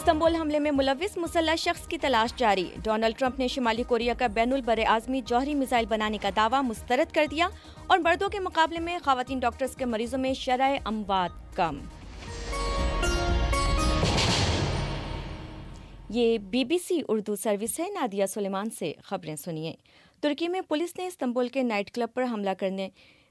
Istanbul حملے میں ملوث مسلح شخص کی تلاش جاری. ڈونلڈ ٹرمپ نے شمالی کوریا کا بین البراعظمی جوہری میزائل بنانے کا دعویٰ مسترد کر دیا اور مردوں کے مقابلے میں خواتین ڈاکٹرز کے مریضوں میں شرح اموات کم. یہ BBC اردو سروس ہے. نادیہ سلیمان سے خبریں سنیے. ترکی میں پولیس نے استنبول کے نائٹ کلب پر حملہ کرنے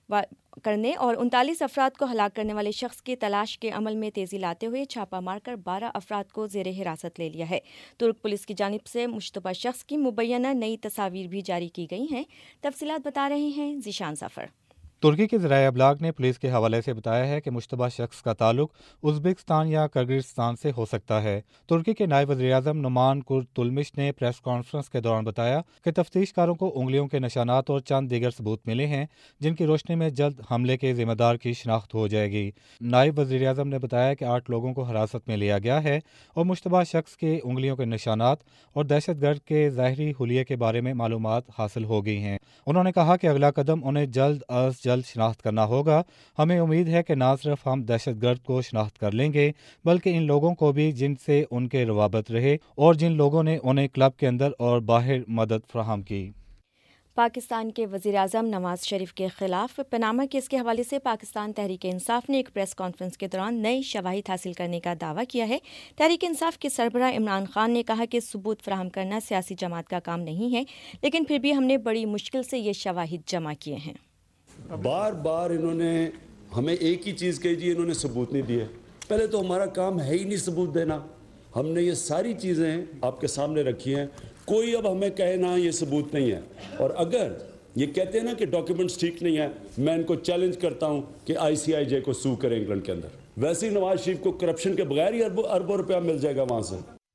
اور 39 افراد کو ہلاک کرنے والے شخص کی تلاش کے عمل میں تیزی لاتے ہوئے چھاپہ مار کر 12 افراد کو زیر حراست لے لیا ہے. ترک پولیس کی جانب سے مشتبہ شخص کی مبینہ نئی تصاویر بھی جاری کی گئی ہیں. تفصیلات بتا رہے ہیں ذیشان ظفر. ترکی کے ذرائع ابلاغ نے پولیس کے حوالے سے بتایا ہے کہ مشتبہ شخص کا تعلق ازبکستان یا کرغزستان سے ہو سکتا ہے. ترکی کے نائب وزیر اعظم نومان کرتلمش نے پریس کانفرنس کے دوران بتایا کہ تفتیش کاروں کو انگلیوں کے نشانات اور چند دیگر ثبوت ملے ہیں جن کی روشنی میں جلد حملے کے ذمہ دار کی شناخت ہو جائے گی. نائب وزیر اعظم نے بتایا کہ 8 لوگوں کو حراست میں لیا گیا ہے اور مشتبہ شخص کے انگلیوں کے نشانات اور دہشت گرد کے ظاہری حلیے کے بارے میں معلومات حاصل ہو گئی ہیں. انہوں نے کہا کہ اگلا قدم انہیں جلد از جلد شناخت کرنا ہوگا. ہمیں امید ہے کہ نہ صرف ہم دہشت گرد کو شناخت کر لیں گے بلکہ ان لوگوں کو بھی جن سے ان کے روابط رہے اور جن لوگوں نے انہیں کلب کے اندر اور باہر مدد فراہم کی. پاکستان کے وزیر اعظم نواز شریف کے خلاف پاناما کیس کے حوالے سے پاکستان تحریک انصاف نے ایک پریس کانفرنس کے دوران نئی شواہد حاصل کرنے کا دعویٰ کیا ہے. تحریک انصاف کے سربراہ عمران خان نے کہا کہ ثبوت فراہم کرنا سیاسی جماعت کا کام نہیں ہے لیکن پھر بھی ہم نے بڑی مشکل سے یہ شواہد جمع کیے ہیں. بار بار انہوں نے ہمیں ایک ہی چیز کہی جی انہوں نے ثبوت نہیں دیے. پہلے تو ہمارا کام ہے ہی نہیں ثبوت دینا. ہم نے یہ ساری چیزیں آپ کے سامنے رکھی ہیں. کوئی اب ہمیں کہے نا یہ ثبوت نہیں ہے. اور اگر یہ کہتے ہیں نا کہ ڈاکیومنٹس ٹھیک نہیں ہے میں ان کو چیلنج کرتا ہوں کہ ICIJ کو سو کریں انگلینڈ کے اندر. ویسے ہی نواز شریف کو کرپشن کے بغیر ہی اربوں روپیہ مل جائے گا وہاں سے.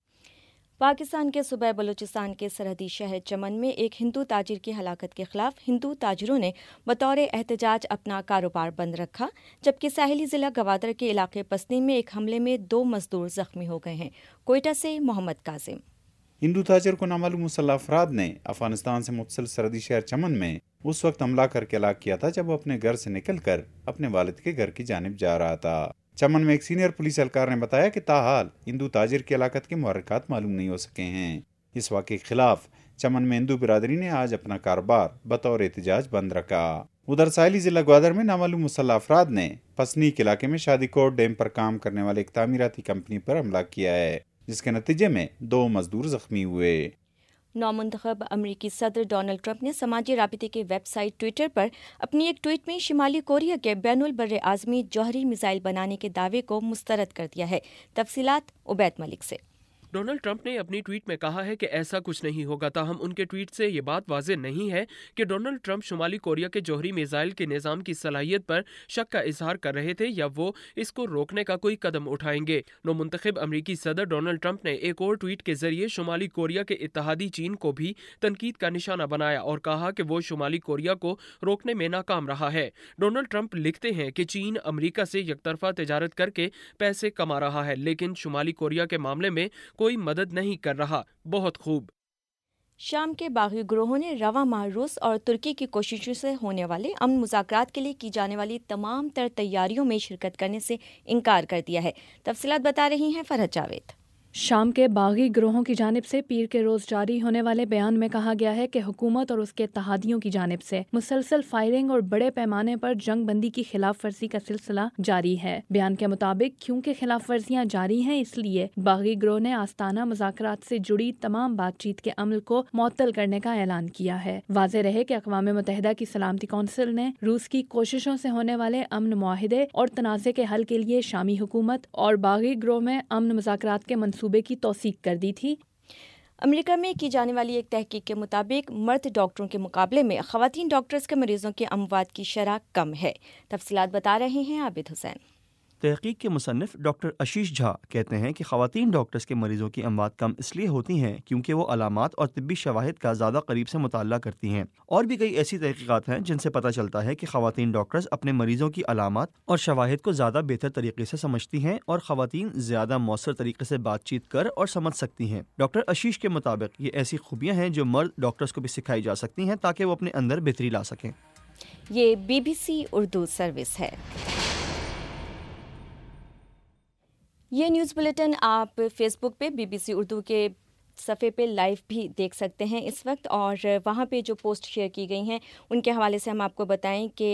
پاکستان کے صوبہ بلوچستان کے سرحدی شہر چمن میں ایک ہندو تاجر کی ہلاکت کے خلاف ہندو تاجروں نے بطور احتجاج اپنا کاروبار بند رکھا جبکہ ساحلی ضلع گوادر کے علاقے پستی میں ایک حملے میں 2 مزدور زخمی ہو گئے ہیں. کوئٹہ سے محمد کاظم. ہندو تاجر کو نامعلوم مسلح افراد نے افغانستان سے متصل سرحدی شہر چمن میں اس وقت حملہ کر کے ہلاک کیا تھا جب وہ اپنے گھر سے نکل کر اپنے والد کے گھر کی جانب جا رہا تھا. چمن میں ایک سینئر پولیس اہلکار نے بتایا کہ تاحال ہندو تاجر کی ہلاکت کے محرکات معلوم نہیں ہو سکے ہیں. اس واقعے کے خلاف چمن میں ہندو برادری نے آج اپنا کاروبار بطور احتجاج بند رکھا. ادھر ساحلی ضلع گوادر میں نامعلوم مسلح افراد نے پسنیک علاقے میں شادی کوٹ ڈیم پر کام کرنے والے ایک تعمیراتی کمپنی پر حملہ کیا ہے جس کے نتیجے میں 2 مزدور زخمی ہوئے. نومنتخب امریکی صدر ڈونلڈ ٹرمپ نے سماجی رابطے کی ویب سائٹ ٹویٹر پر اپنی ایک ٹویٹ میں شمالی کوریا کے بین البراعظمی جوہری میزائل بنانے کے دعوے کو مسترد کر دیا ہے. تفصیلات عبید ملک سے. ڈونلڈ ٹرمپ نے اپنی ٹویٹ میں کہا ہے کہ ایسا کچھ نہیں ہوگا. تاہم ان کے ٹویٹ سے یہ بات واضح نہیں ہے کہ ڈونلڈ ٹرمپ شمالی کوریا کے جوہری میزائل کے نظام کی صلاحیت پر شک کا اظہار کر رہے تھے یا وہ اس کو روکنے کا کوئی قدم اٹھائیں گے. نومنتخب امریکی صدر ڈونلڈ ٹرمپ نے ایک اور ٹویٹ کے ذریعے شمالی کوریا کے اتحادی چین کو بھی تنقید کا نشانہ بنایا اور کہا کہ وہ شمالی کوریا کو روکنے میں ناکام رہا ہے. ڈونلڈ ٹرمپ لکھتے ہیں کہ چین امریکہ سے یک طرفہ تجارت کر کے پیسے کما رہا ہے لیکن شمالی کوریا کے معاملے میں کوئی مدد نہیں کر رہا. بہت خوب. شام کے باغی گروہوں نے رواں ماہ روس اور ترکی کی کوششوں سے ہونے والے امن مذاکرات کے لیے کی جانے والی تمام تر تیاریوں میں شرکت کرنے سے انکار کر دیا ہے. تفصیلات بتا رہی ہیں فرحت جاوید. شام کے باغی گروہوں کی جانب سے پیر کے روز جاری ہونے والے بیان میں کہا گیا ہے کہ حکومت اور اس کے اتحادیوں کی جانب سے مسلسل فائرنگ اور بڑے پیمانے پر جنگ بندی کی خلاف ورزی کا سلسلہ جاری ہے. بیان کے مطابق کیونکہ خلاف ورزیاں جاری ہیں اس لیے باغی گروہ نے آستانہ مذاکرات سے جڑی تمام بات چیت کے عمل کو معطل کرنے کا اعلان کیا ہے. واضح رہے کہ اقوام متحدہ کی سلامتی کونسل نے روس کی کوششوں سے ہونے والے امن معاہدے اور تنازع کے حل کے لیے شامی حکومت اور باغی گروہ میں امن مذاکرات کے منصوبے کی توثیق کر دی تھی. امریکہ میں کی جانے والی ایک تحقیق کے مطابق مرد ڈاکٹروں کے مقابلے میں خواتین ڈاکٹرز کے مریضوں کے اموات کی شرح کم ہے. تفصیلات بتا رہے ہیں عابد حسین. تحقیق کے مصنف ڈاکٹر آشیش جھا کہتے ہیں کہ خواتین ڈاکٹرز کے مریضوں کی اموات کم اس لیے ہوتی ہیں کیونکہ وہ علامات اور طبی شواہد کا زیادہ قریب سے مطالعہ کرتی ہیں. اور بھی کئی ایسی تحقیقات ہیں جن سے پتہ چلتا ہے کہ خواتین ڈاکٹرز اپنے مریضوں کی علامات اور شواہد کو زیادہ بہتر طریقے سے سمجھتی ہیں اور خواتین زیادہ مؤثر طریقے سے بات چیت کر اور سمجھ سکتی ہیں. ڈاکٹر آشیش کے مطابق یہ ایسی خوبیاں ہیں جو مرد ڈاکٹرز کو بھی سکھائی جا سکتی ہیں تاکہ وہ اپنے اندر بہتری لا سکیں. یہ BBC اردو سروس ہے. یہ نیوز بلیٹن آپ فیس بک پہ BBC اردو کے صفحے پہ لائیو بھی دیکھ سکتے ہیں اس وقت، اور وہاں پہ جو پوسٹ شیئر کی گئی ہیں ان کے حوالے سے ہم آپ کو بتائیں کہ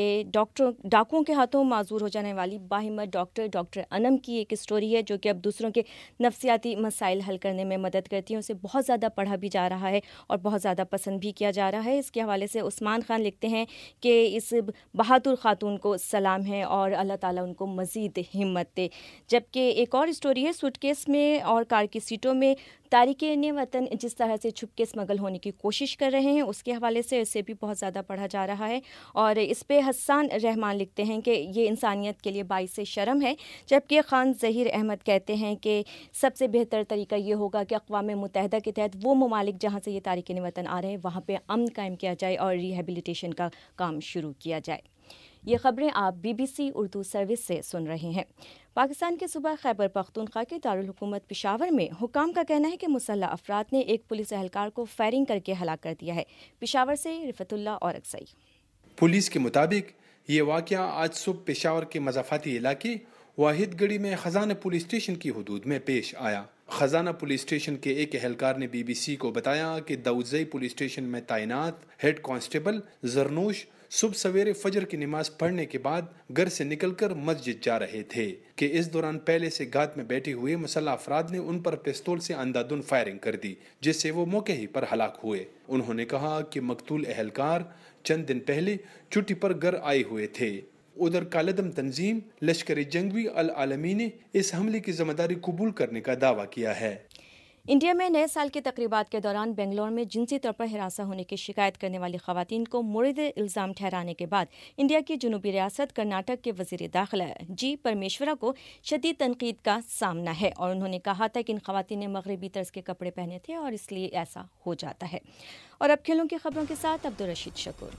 ڈاکوؤں کے ہاتھوں معذور ہو جانے والی باہمت ڈاکٹر انم کی ایک اسٹوری ہے جو کہ اب دوسروں کے نفسیاتی مسائل حل کرنے میں مدد کرتی ہے. اسے بہت زیادہ پڑھا بھی جا رہا ہے اور بہت زیادہ پسند بھی کیا جا رہا ہے. اس کے حوالے سے عثمان خان لکھتے ہیں کہ اس بہادر خاتون کو سلام ہے اور اللہ تعالیٰ ان کو مزید ہمت دے. جبکہ ایک اور اسٹوری ہے سوٹ کیس میں اور کار کی سیٹوں میں تارکین وطن جس طرح سے چھپ کے اسمگل ہونے کی کوشش کر رہے ہیں، اس کے حوالے سے اسے بھی بہت زیادہ پڑھا جا رہا ہے. اور اس پہ حسان رحمان لکھتے ہیں کہ یہ انسانیت کے لیے باعث شرم ہے. جبکہ خان ظہیر احمد کہتے ہیں کہ سب سے بہتر طریقہ یہ ہوگا کہ اقوام متحدہ کے تحت وہ ممالک جہاں سے یہ تارکین وطن آ رہے ہیں وہاں پہ امن قائم کیا جائے اور ریہیبلیٹیشن کا کام شروع کیا جائے. یہ خبریں آپ BBC اردو سروس سے سن رہے ہیں. پاکستان کے صوبہ خیبر پختونخوا کے دارالحکومت پشاور میں حکام کا کہنا ہے کہ مسلح افراد نے ایک پولیس اہلکار کو فائرنگ کر کے ہلاک کر دیا ہے. پشاور سے رفعت اللہ اور اکسئی. پولیس کے مطابق یہ واقعہ آج صبح پشاور کے مضافاتی علاقے واحد گڑی میں خزانہ پولیس اسٹیشن کی حدود میں پیش آیا. خزانہ پولیس اسٹیشن کے ایک اہلکار نے BBC کو بتایا کہ داؤدزئی پولیس اسٹیشن میں تعینات ہیڈ کانسٹیبل زرنوش صبح سویرے فجر کی نماز پڑھنے کے بعد گھر سے نکل کر مسجد جا رہے تھے کہ اس دوران پہلے سے گھات میں بیٹھے ہوئے مسلح افراد نے ان پر پستول سے اندھادھند فائرنگ کر دی جس سے وہ موقع ہی پر ہلاک ہوئے. انہوں نے کہا کہ مقتول اہلکار چند دن پہلے چھٹی پر گھر آئے ہوئے تھے. ادھر کالعدم تنظیم لشکر جنگی العالمین نے اس حملے کی ذمہ داری قبول کرنے کا دعویٰ کیا ہے. انڈیا میں نئے سال کی تقریبات کے دوران بنگلور میں جنسی طور پر ہراساں ہونے کی شکایت کرنے والی خواتین کو مورد الزام ٹھہرانے کے بعد انڈیا کی جنوبی ریاست کرناٹک کے وزیر داخلہ جی پرمیشورا کو شدید تنقید کا سامنا ہے اور انہوں نے کہا تھا کہ ان خواتین نے مغربی طرز کے کپڑے پہنے تھے اور اس لیے ایسا ہو جاتا ہے. اور اب کھیلوں کی خبروں کے ساتھ عبدالرشید شکور.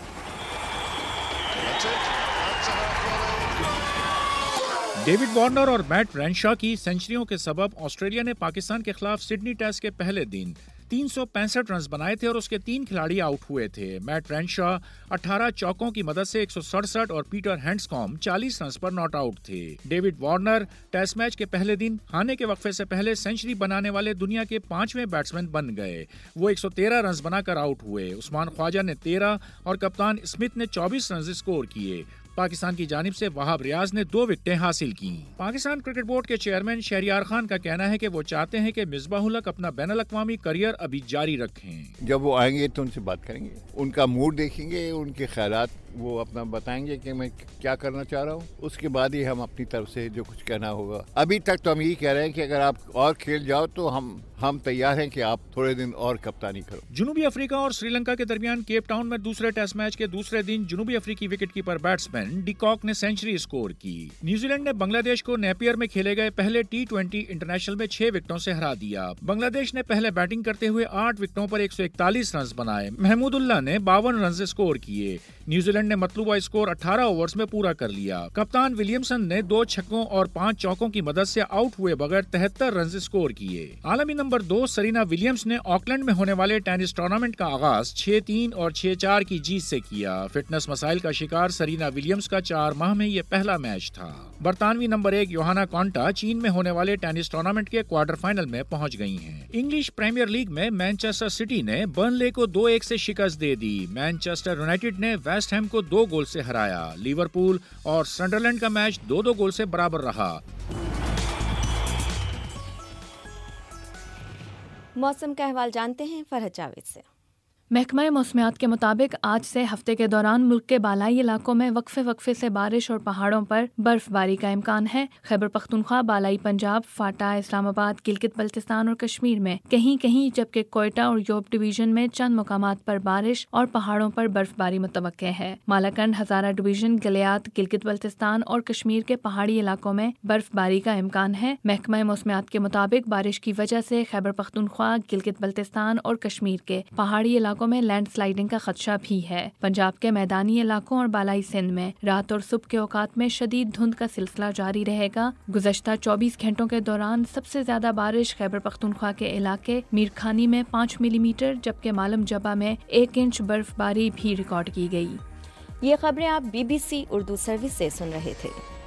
ڈیوڈ وارنر اور میٹ رینشا کی سنچریوں کے سبب آسٹریلیا نے پاکستان کے خلاف سڈنی ٹیسٹ کے پہلے دن 365 رنز بنائے تھے اور اس کے 3 کھلاڑی آؤٹ ہوئے تھے. میٹ رینشا 18 چوکوں کی مدد سے 167 اور پیٹر ہینڈسکوم 40 رنز پر ناٹ آؤٹ تھے. ڈیوڈ وارنر ٹیسٹ میچ کے پہلے دن ہانے کے وقفے سے پہلے سنچری بنانے والے دنیا کے 5ویں بیٹسمین بن گئے. وہ 113 رنز بنا کر آؤٹ ہوئے. عثمان خواجہ نے 13 اور کپتان اسمتھ نے 24 رنز اسکور کیے. پاکستان کی جانب سے وہاب ریاض نے 2 وکٹیں حاصل کی. پاکستان کرکٹ بورڈ کے چیئرمین شہریار خان کا کہنا ہے کہ وہ چاہتے ہیں کہ مصباح الحق اپنا بین الاقوامی کریئر ابھی جاری رکھیں. جب وہ آئیں گے تو ان سے بات کریں گے, ان کا موڈ دیکھیں گے, ان کے خیالات وہ اپنا بتائیں گے کہ میں کیا کرنا چاہ رہا ہوں. اس کے بعد ہی ہم اپنی طرف سے جو کچھ کہنا ہوگا. ابھی تک تو ہم یہی کہہ رہے ہیں کہ اگر آپ اور کھیل جاؤ تو ہم تیار ہیں کہ آپ تھوڑے دن اور کپتانی کرو. جنوبی افریقہ اور سری لنکا کے درمیان کیپ ٹاؤن میں دوسرے ٹیسٹ میچ کے دوسرے دن جنوبی افریقی وکٹ کیپر بیٹسمین ڈی کاک نے سینچری اسکور کی. نیوزی لینڈ نے بنگلہ دیش کو نیپیئر میں کھیلے گئے پہلے T20 انٹرنیشنل میں 6 وکٹوں سے ہرا دیا. بنگلہ دیش نے پہلے بیٹنگ کرتے ہوئے 8 وکٹوں پر 141 رنز بنائے. محمود اللہ نے 52 رنز اسکور کیے. نیوزی لینڈ نے مطلوبہ اسکور 18 اوورز میں پورا کر لیا. کپتان ولیمسن نے 2 چھکوں اور 5 چوکوں کی مدد سے آؤٹ ہوئے بغیر 73 رنز اسکور کیے. عالمی نمبر 2 سرینا ولیمز نے آکلینڈ میں ہونے والے ٹینس ٹورنامنٹ کا آغاز 6-3 اور 6-4 کی جیت سے کیا. فٹنس مسائل کا شکار سرینا ولیمز کا 4 ماہ میں یہ پہلا میچ تھا. برطانوی نمبر 1 یوہانا کانٹا چین میں ہونے والے ٹینس ٹورنامنٹ کے کوارٹر فائنل میں پہنچ گئی ہیں. انگلش پریمیئر لیگ میں مانچسٹر سٹی نے برنلے کو 2-1 سے شکست دے دی. مانچسٹر یونائیٹڈ نے ویسٹ ہیم کو 2 گول سے ہرایا. لیورپول اور سنڈرلینڈ کا میچ 2-2 گول سے برابر رہا. موسم کا احوال جانتے ہیں فرحت جاوید سے. محکمہ موسمیات کے مطابق آج سے ہفتے کے دوران ملک کے بالائی علاقوں میں وقفے سے بارش اور پہاڑوں پر برف باری کا امکان ہے. خیبر پختونخوا، بالائی پنجاب، فاٹا، اسلام آباد، گلگت بلتستان اور کشمیر میں کہیں کہیں، جبکہ کوئٹہ اور یوب ڈویژن میں چند مقامات پر بارش اور پہاڑوں پر برف باری متوقع ہے. مالاکنڈ، ہزارہ ڈویژن، گلیات، گلگت بلتستان اور کشمیر کے پہاڑی علاقوں میں برف باری کا امکان ہے. محکمہ موسمیات کے مطابق بارش کی وجہ سے خیبر پختونخوا، گلگت بلتستان اور کشمیر کے پہاڑی علاقوں میں لینڈ سلائیڈنگ کا خدشہ بھی ہے. پنجاب کے میدانی علاقوں اور بالائی سندھ میں رات اور صبح کے اوقات میں شدید دھند کا سلسلہ جاری رہے گا. گزشتہ 24 گھنٹوں کے دوران سب سے زیادہ بارش خیبر پختونخوا کے علاقے میرخانی میں 5 ملی میٹر جبکہ مالم جبہ میں 1 انچ برف باری بھی ریکارڈ کی گئی. یہ خبریں آپ BBC اردو سروس سے سن رہے تھے.